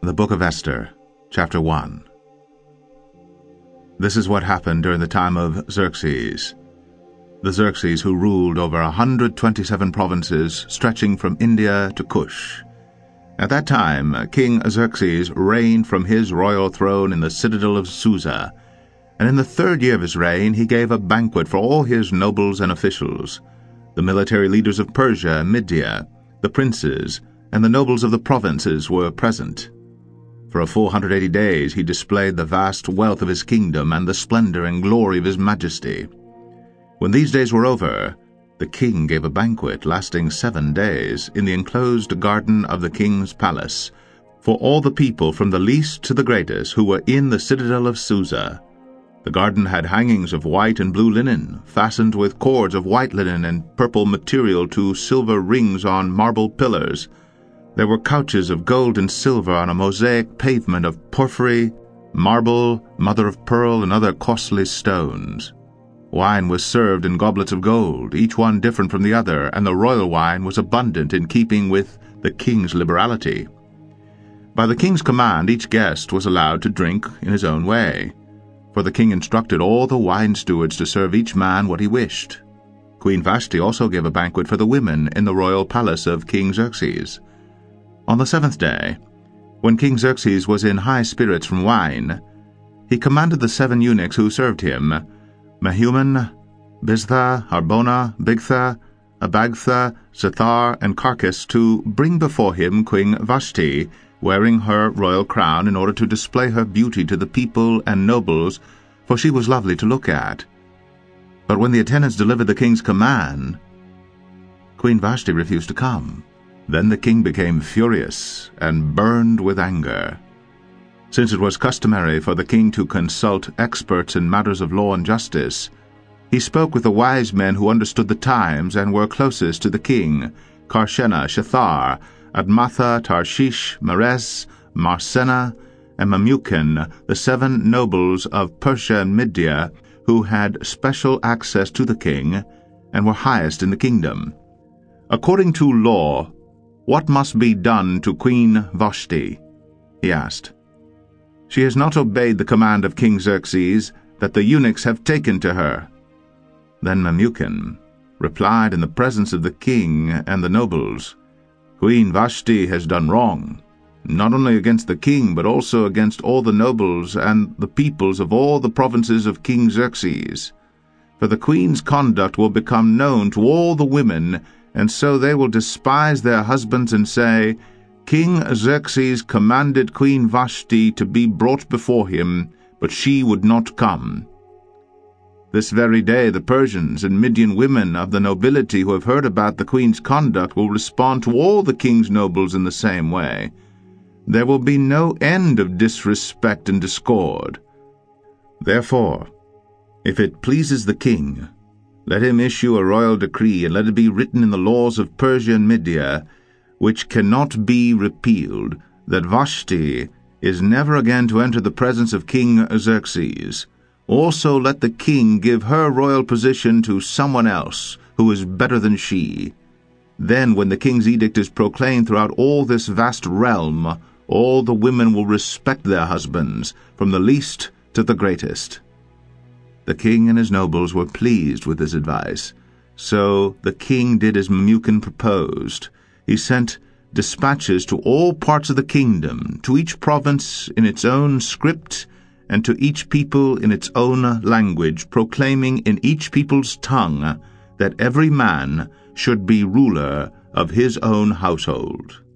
The Book of Esther, Chapter 1. This is what happened during the time of Xerxes. The Xerxes who ruled over 127 provinces stretching from India to Cush. At that time, King Xerxes reigned from his royal throne in the citadel of Susa, and in the 3rd year of his reign he gave a banquet for all his nobles and officials, the military leaders of Persia and Media, the princes, and the nobles of the provinces were present. For a full 180 days he displayed the vast wealth of his kingdom and the splendor and glory of his majesty. When these days were over, the king gave a banquet lasting 7 days in the enclosed garden of the king's palace for all the people from the least to the greatest who were in the citadel of Susa. The garden had hangings of white and blue linen, fastened with cords of white linen and purple material to silver rings on marble pillars. There were couches of gold and silver on a mosaic pavement of porphyry, marble, mother of pearl, and other costly stones. Wine was served in goblets of gold, each one different from the other, and the royal wine was abundant in keeping with the king's liberality. By the king's command, each guest was allowed to drink in his own way, for the king instructed all the wine stewards to serve each man what he wished. Queen Vashti also gave a banquet for the women in the royal palace of King Xerxes. On the 7th day, when King Xerxes was in high spirits from wine, he commanded the 7 eunuchs who served him, Mehuman, Biztha, Harbona, Bigtha, Abagtha, Zethar, and Carcass, to bring before him Queen Vashti, wearing her royal crown in order to display her beauty to the people and nobles, for she was lovely to look at. But when the attendants delivered the king's command, Queen Vashti refused to come. Then the king became furious and burned with anger. Since it was customary for the king to consult experts in matters of law and justice, he spoke with the wise men who understood the times and were closest to the king, Karshena, Shethar, Admatha, Tarshish, Meres, Marsena, and Memucan, the 7 nobles of Persia and Media, who had special access to the king and were highest in the kingdom. According to law, what must be done to Queen Vashti? He asked. She has not obeyed the command of King Xerxes that the eunuchs have taken to her. Then Memucan replied in the presence of the king and the nobles, Queen Vashti has done wrong, not only against the king but also against all the nobles and the peoples of all the provinces of King Xerxes. For the queen's conduct will become known to all the women, and so they will despise their husbands and say, King Xerxes commanded Queen Vashti to be brought before him, but she would not come. This very day the Persians and Median women of the nobility who have heard about the queen's conduct will respond to all the king's nobles in the same way. There will be no end of disrespect and discord. Therefore, if it pleases the king, let him issue a royal decree, and let it be written in the laws of Persia and Media, which cannot be repealed, that Vashti is never again to enter the presence of King Xerxes. Also let the king give her royal position to someone else, who is better than she. Then, when the king's edict is proclaimed throughout all this vast realm, all the women will respect their husbands, from the least to the greatest. The king and his nobles were pleased with this advice, so the king did as Memucan proposed. He sent dispatches to all parts of the kingdom, to each province in its own script, and to each people in its own language, proclaiming in each people's tongue that every man should be ruler of his own household.